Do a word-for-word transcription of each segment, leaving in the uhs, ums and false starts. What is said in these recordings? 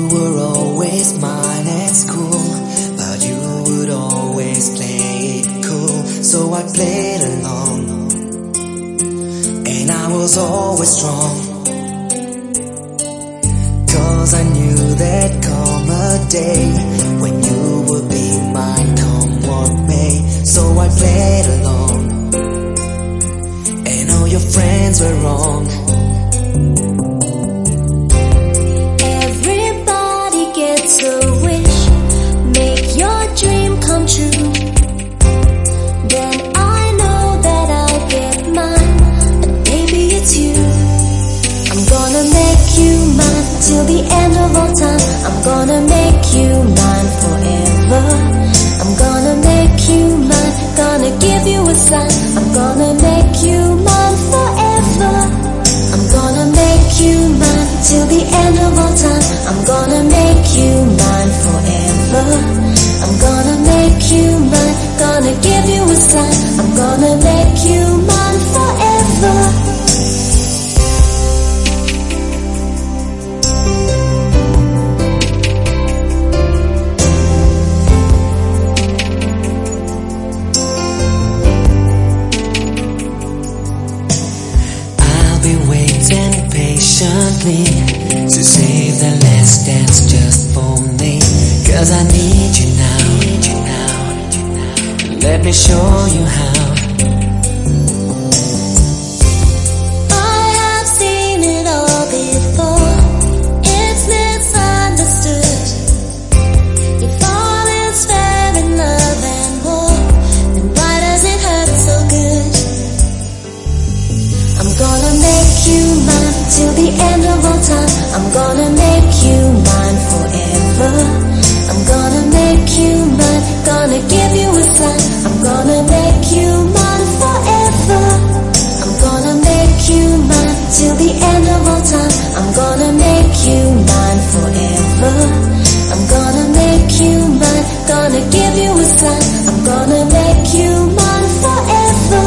were always mine at school, but you would always play it cool. So I played along, and I was always strong, 'cause I knew there'd come a day when you would be mine, come what may. So I played along, and all your friends were wrong. Everybody gets a wish, make your dream come true. Then I know that I'll get mine, and maybe it's you. I'm gonna make you mine till the end of all time. I'm gonna make you mine forever. I'm gonna make you mine, gonna give you a sign. I'm gonna make you mine forever. I'm gonna make you mine till the end of all time. I'm gonna make you mine forever. I'm gonna make you mine, gonna give you a sign. I'm gonna make you mine forever. Waiting patiently to save the last dance just for me, 'cause I need you now, need you now. Let me show you how. I have seen it all before, it's misunderstood. You fall in fair in love and war, then why does it hurt so good? I'm gonna make you mine till the end of all time. I'm gonna make you mine forever. I'm gonna make you mine, gonna give you a sign. I'm gonna make you mine forever. I'm gonna make you mine till the end of all time. I'm gonna make you mine forever. I'm gonna make you mine, gonna give you a sign. I'm gonna make you mine forever.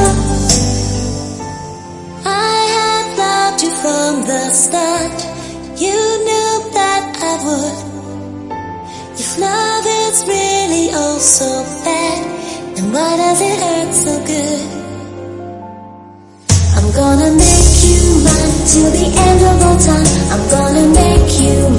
From the start, you knew that I would. If love is really oh so bad, then why does it hurt so good? I'm gonna make you mine till the end of all time. I'm gonna make you